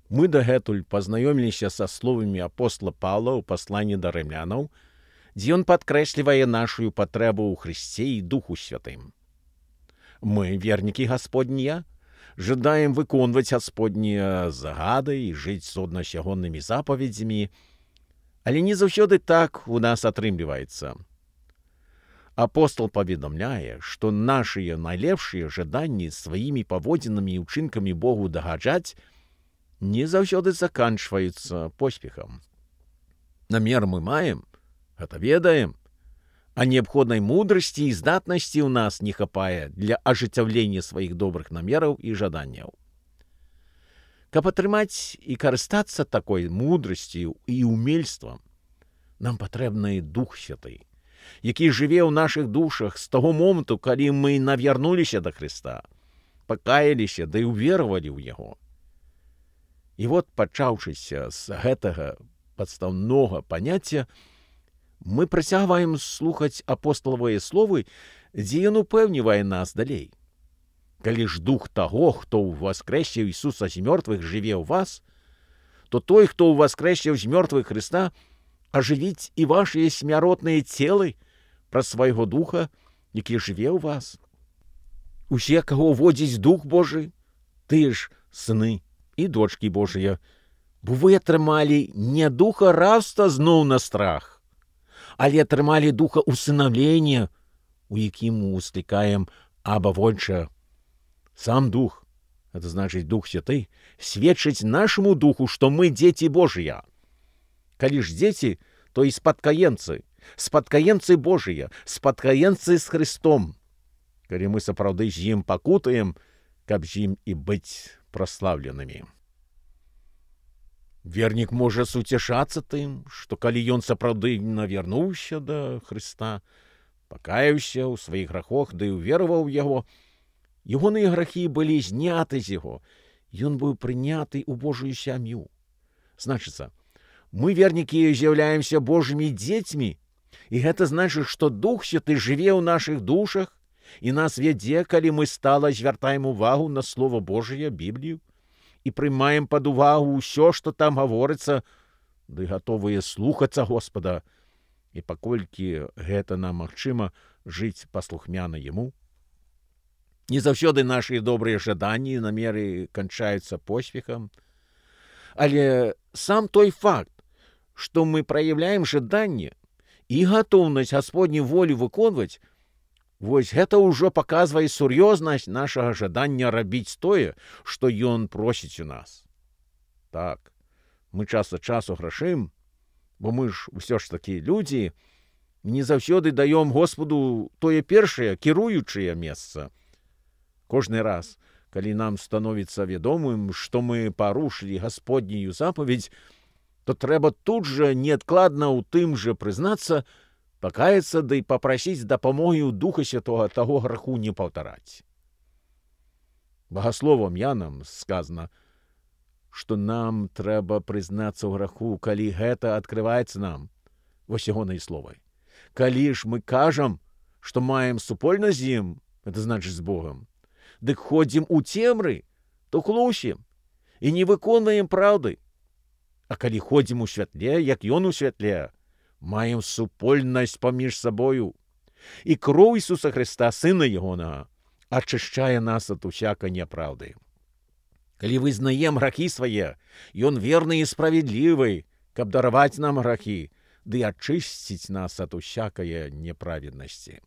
Мы дагэтуль пазнаёміліся са словамі апостола Паўла ў пасланні да рымлянаў, дзе ён падкрэслівае нашую патрэбу ў Христе і Духу Святым. Мы, вернікі Гасподнія, жадаем выконваць Гасподнія загады і жыць згодна з ягонымі запаведзямі, але не заўсёды так у нас атрымліваецца. Апостол паведамляе, што нашыя найлепшыя жаданні сваімі паводзінамі і ўчынкамі Богу дагаджаць не заўсёды заканчваюцца поспехам. Намер мы маем, гэта ведаем, а неабходнай мудрасці і здатнасці ў нас не хапае для ажыццяўлення сваіх добрых намераў і жаданняў. Каб атрымаць і карыстацца такой мудрасцю і ўмельствам, нам патрэбны Дух Святы, які жыве ў нашых душах з таго моманту, калі мы навярнуліся да Хрыста, пакаяліся ды ўверавалі ў Яго. І вот, пачаўшыся з гэтага падстаўнога паняцця, мы працягваем слухаць апосталавыя словы, дзе ён упэўнівае нас далей. Калі ж дух таго, хто ўваскрэсіў Ісуса з мёртвых, жыве ў вас, то той, хто ўваскрэсіў з мёртвых Хрыста, ажывіць і вашыя смяротныя целы праз свайго духа, які жыве ў вас. Усе, каго водзіць Дух Божы, тыя ж сыны і дочкі Божыя, бо вы атрымалі не духа рабства зноў на страх, але атрымалі духа усынаўлення, у якім мы усклікаем Аба Вотча. Сам Дух, это значыць Дух Святы, сведчыць нашаму духу, што мы дзеці Божыя. Калі ж дзеці, то і спадкаемцы Божыя, спадкаемцы з Христом, калі мы сапраўды з ім пакутаем, каб з ім і быць праслаўленымі. Вернік можа суцешацца тым, што калі ён сапраўды навярнуўся да Хрыста, пакаяўся ў сваіх грахах ды ўвераваў у Яго, ягоныя грахі былі зняты з яго, ён быў прыняты ў Божую сям'ю. Значыцца, мы, вернікі, з'яўляемся Божымі дзецьмі, і гэта значыць, што Дух Святы жыве ў нашых душах і нас вядзе, калі мы стала звяртаем увагу на Слово Божие, Біблію, і прымаем пад увагу ўсё, што там гаворыцца, ды гатовыя слухацца Господа, і паколькі гэта нам магчыма жыць паслухмяна Яму. Не заўсёды нашыя добрыя жаданні і намеры канчаюцца поспехам, але сам той факт, што мы праяўляем жаданне і гатоўнасць Гасподняй волі выконваць, вось гэта ўжо паказвае сур'ёзнасць нашага жадання рабіць тое, што ён просіць у нас. Так, мы час ад часу грашым, бо мы ж усё ж такі людзі, не заўсёды даём Господу тое першае кіруючае месца. Кожны раз, калі нам становіцца вядомым, што мы парушылі Гасподнюю запаведь, то трэба тут жа неадкладна ў тым жа прызнацца, пакаяцца ды папрасіць дапамогі ў Духа Святога таго граху не паўтараць. Багасловам Янам сказана, што нам трэба прызнацца ў граху, калі гэта адкрываецца нам, вось ягоныя словы. Калі ж мы кажам, што маем супольнасць з ім, это значыць з Богам, дык ходзім у цемры, то хлусім і не выконваем праўды. А калі ходзім у святле, як ён у святле, маем супольнасць паміж сабою. І кроў Ісуса Христа, Сына Ягонага, ачышчае нас ад усякай няпраўды. Калі вызнаем грахі свае, ён верны і справедлівы, каб дараваць нам грахі, ды ачысціць нас ад усякае неправеднасці.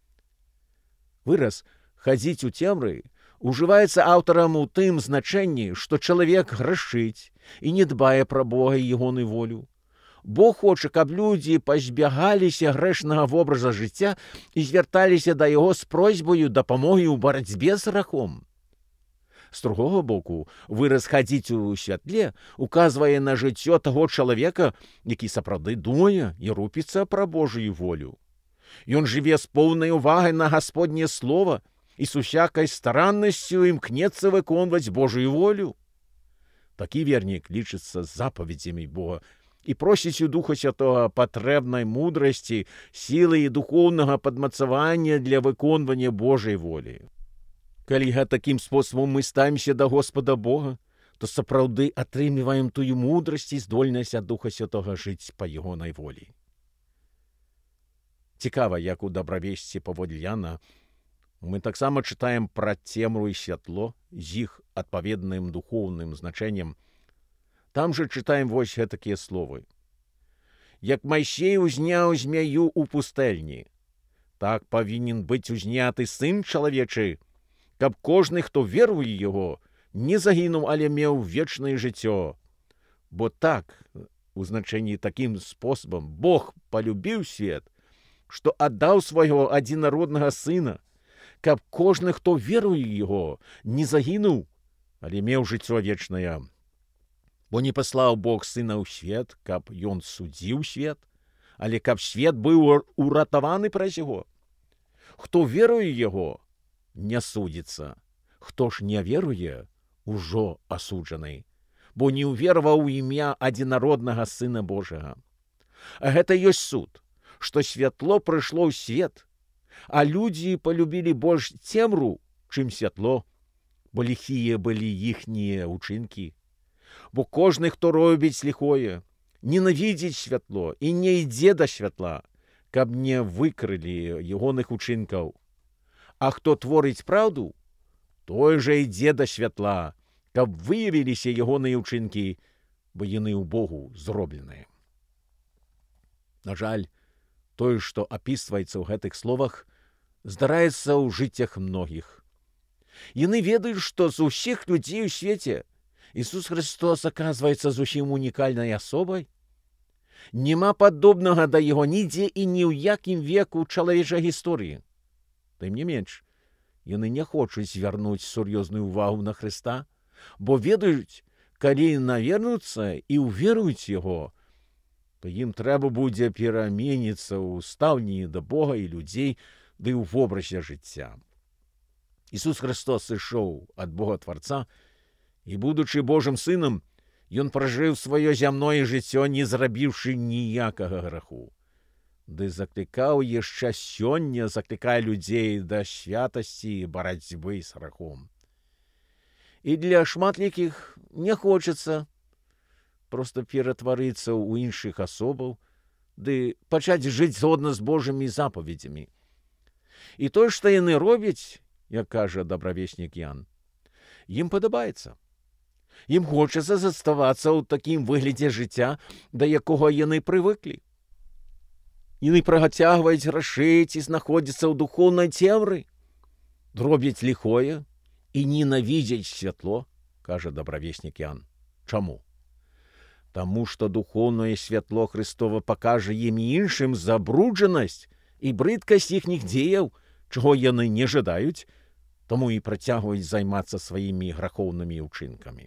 Выраз «хадзіць у цемры» ужываецца аўтарам у тым значэнні, што чалавек грашыць і не дбае пра Бога і ягоную волю. Бог хоча, каб людзі пазбягаліся грэшнага вобраза жыцця і звярталіся да яго з просьбаю дапамогі ў барацьбе з грахом. З другога боку, выраз «хадзіць у святле» указвае на жыццё таго чалавека, які сапраўды думае і рупіцца пра Божую волю. Ён жыве з поўнай увагай на Гасподняе Слова і з усякай стараннасцю імкнецца выконваць Божую волю. Такі вернік лічыцца запаведзямі Бога і просіць у Духа Святога патрэбнай мудрасці, сілы і духоўнага падмацавання для выконвання Божай волі. Калі такім спосабам мы ставімся да Господа Бога, то сапраўды атрымліваем тую мудрасць і здольнасць ад Духа Святога жыць па ягонай волі. Цікава, як у дабравесці паводле Яна мы таксама чытаем пра цемру і святло з іх адпаведным духоўным значэннем. Там жа чытаем вось гэтакія словы. Як Майсей узняў змяю ў пустэльні, так павінен быць узняты Сын чалавечы, каб кожны, хто веруе яго, не загінуў, але меў вечнае жыццё. Бо так, у значэнні такім спосабам, Бог полюбіў свет, што аддаў свайго адзінароднага Сына, каб кожны, хто веруе яго, не загінуў, але меў жыццё вечнае. Бо не паслаў Бог Сына ў свет, каб ён судзіў свет, але каб свет быў уратаваны праз яго. Хто веруе яго, не судзіцца. Хто ж не веруе, ужо асуджаны, бо не ўвераваў у імя адзінароднага Сына Божага. А гэта ёсць суд, што святло прыйшло ў свет, а людзі полюбілі больш цемру, чым святло, бо ліхія былі іхнія ўчынкі. Бо кожны, хто робіць ліхое, ненавідзіць святло і не ідзе да святла, каб не выкрылі ягоных учынкаў. А хто творыць праўду, той жа ідзе да святла, каб выявіліся ягоныя ўчынкі, бо яны ў Богу зробленыя. На жаль, тое, што апісваецца ў гэтых словах, здараецца ў жыццях многіх. Яны ведаюць, што з усіх людзей у свеце Ісус Христос аказваецца зусім унікальнай асобай. Нема падобнага да яго нідзе і ні ў якім веку чалавечай гісторыі. Тым не менш, яны не хочуць звярнуць сур'ёзную ўвагу на Хрыста, бо ведаюць, калі навернуцца і ўверуюць яго, то ім трэба будзе пераменіцца ў стаўленні да Бога і людзей, ды ў вобразе жыцця. Ісус Христос сышоў ад Бога Тварца, і, будучы Божым Сынам, ён пражыў сваё зямное жыццё, не зрабіўшы ніякага граху. Ды заклікаў яшчэ сёння, заклікае людзей да святасці і барацьбы з грахом. І для шматлікіх не хочацца проста ператварыцца ў іншых асобаў, ды пачаць жыць згодна з Божымі запаведзямі. І тое, што яны робяць, як кажа дабравеснік Ян, ім падабаецца. Ім хочацца заставацца ў такім выглядзе жыцця, да якога яны прывыклі. Яны працягваюць грашыць і знаходзяцца ў духоўнай цемры, робяць ліхое і ненавідзяць святло, кажа дабравеснік Ян. Чаму? Таму што духоўнае святло Хрыстова пакажа ім іншым забруджанасць і брыдкасць іхніх дзеяў, чаго яны не жадаюць, таму і працягваюць займацца сваімі грахоўнымі ўчынкамі.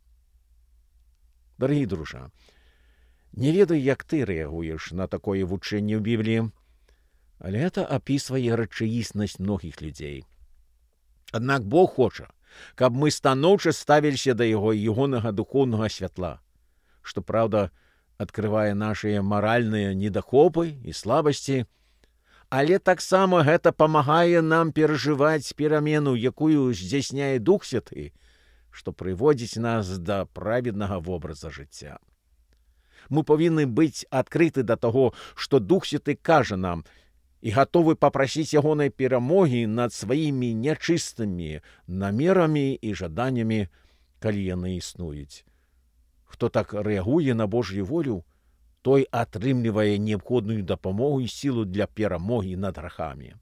Дарагі дружа, не ведаю, як ты рэагуеш на такое вучэнне ў Бібліі, але гэта апісвае рэчаіснасць многіх людзей. Аднак Бог хоча, каб мы станоўча ставіліся да яго ягонага духоўнага святла, што, праўда, адкрывае нашыя маральныя недахопы і слабасці, але таксама гэта памагае нам перажываць перамену, якую здзяйсняе Дух Святы, што прыводзіць нас да праведнага вобраза жыцця. Мы павінны быць адкрыты да таго, што Дух Святы кажа нам, і гатовы папрасіць ягонай перамогі над сваімі нячыстымі намерамі і жаданнямі, калі яны існуюць. Хто так рэагуе на Божью волю, той атрымлівае неабходную дапамогу і сілу для перамогі над грахамі.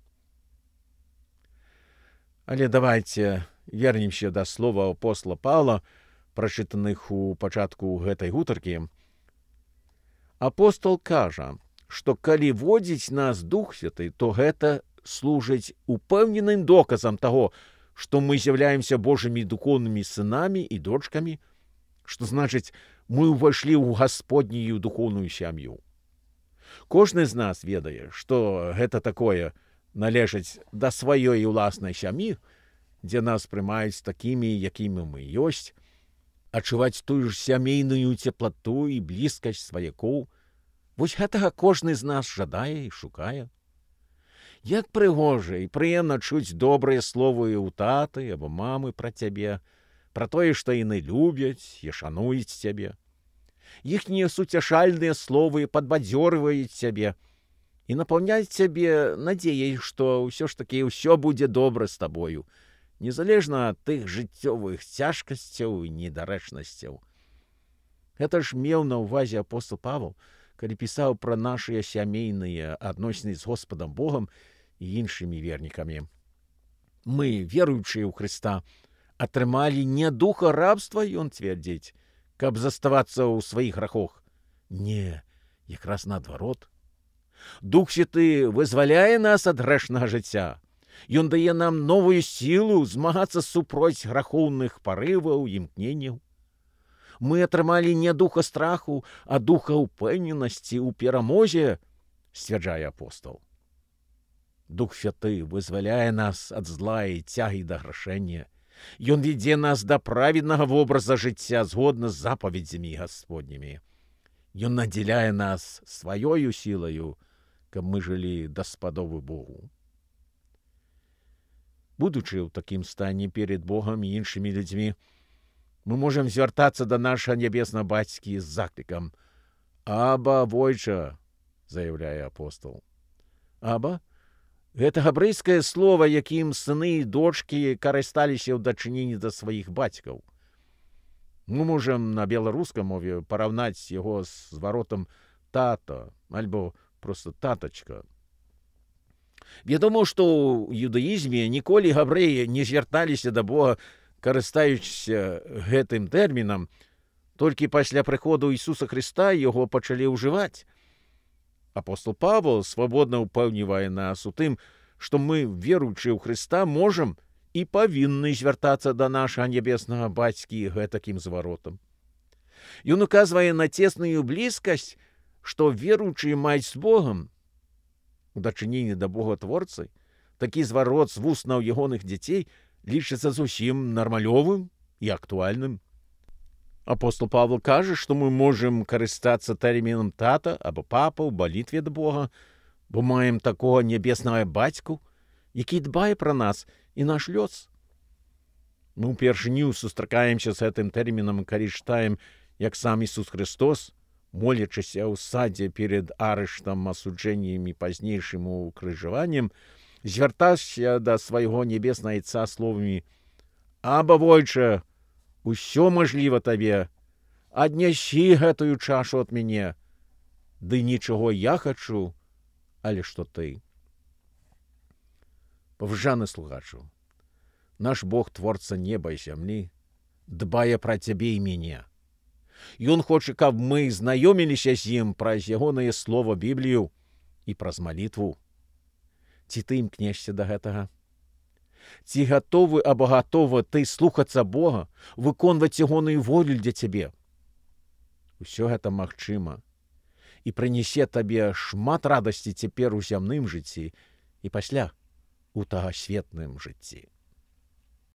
Але давайте вернемся да слова апостола Павла, прачытаных у пачатку гэтай гутаркі. Апостол кажа, што калі водзіць нас Дух Святы, то гэта служыць упэўненым доказам таго, што мы з'яўляемся Божымі духоўнымі сынамі і дочкамі, што значыць, мы ўвайшлі ў гасподнюю духоўную сям'ю. Кожны з нас ведае, што гэта такое належаць да сваёй уласнай сям'і, дзе нас прымаюць такімі, якімі мы ёсць, адчуваць тую ж сямейную цеплату і блізкасць сваякоў. Вось гэтага кожны з нас жадае і шукае. Як прыгожа і прыемна чуць добрыя словы ў таты або мамы пра цябе, пра тое, што яны любяць і шануюць цябе. Іхнія суцяшальныя словы падбадзёрваюць цябе і напаўняюць цябе надзеяй, што ўсё ж такі ўсё будзе добра з табою, незалежна ад тых жыццёвых цяжкасцяў і недарэчнасцяў. Гэта ж меў на ўвазе апостол Павел, калі пісаў пра нашыя сямейныя адносіны з Господам Богам і іншымі вернікамі. Мы, веруючыя ў Хрыста, атрымалі не духа рабства, ён цвердзіць, каб заставацца ў сваіх грахах. Не, якраз наадварот. Дух Святы вызваляе нас ад грэшнага жыцця. Ён дае нам новую сілу змагацца супроць грахоўных парываў і імкненняў. Мы атрымалі не духа страху, а духа ўпэўненасці ў перамозе, сцвярджае апостол. Дух Святы вызваляе нас ад зла і цягі да грашэння. Ён вядзе нас да праведнага вобраза жыцця згодна з запаведзямі Гасподнімі. Ён надзеляе нас сваёю сілаю, каб мы жылі даспадобы Богу. Будучы ў такім стане перед Богам і іншымі людзьмі, мы можам звяртацца да нашага нябеснага бацькі з заклікам «Аба, Войча», заяўляе апостол. «Аба» — гэта габрэйскае слова, якім сыны і дочкі карысталіся ў дачыненні да сваіх бацькаў. Мы можам на беларускай мове параўнаць яго з зваротам «тата» альбо проста «татачка». Вядома, што ў юдаізме ніколі габрэі не звярталіся да Бога, карыстаючыся гэтым тэрмінам, толькі пасля прыходу Ісуса Хрыста яго пачалі ўжываць. Апостол Павел свабодна ўпэўнівае нас у тым, што мы, веруючыя ў Хрыста, можам і павінны звяртацца да нашага нябеснага бацькі гэтакім зваротам. Ён указвае на цесную блізкасць, што веруючыя маюць з Богам. У дачыненні да Бога-творцы такі зварот з вуснаў ягоных дзяцей лічыцца зусім нармалёвым і актуальным. Апостол Павел кажа, што мы можам карыстацца тэрмінам «тата» або «папа» ў балітве да Бога, бо маем такога нябеснага бацьку, які дбае пра нас і наш лёс. Мы ўпершыню сустракаемся з гэтым тэрмінам, калі чытаем, як сам Ісус Хрыстос, молячыся ў садзе перед арыштам, асуджэннем і пазнейшым укрыжаваннем, звяртаўся да свайго небеснага Айца словамі «Аба, Войча, усё мажліва табе, аднясі гэтую чашу ад мяне, ды нічого я хачу, але што ты». Паважаны слухачу, наш Бог, творца неба і зямлі, дбае пра цябе і мяне. Ён хоча, каб мы знаёміліся з ім праз ягонае слова Біблію і праз малітву. Ці ты імкнешся да гэтага? Ці гатовы або гатова ты слухацца Бога, выконваць ягоную волю для цябе? Усё гэта магчыма і прынясе табе шмат радасці цяпер у зямным жыцці і пасля у тагасветным жыцці.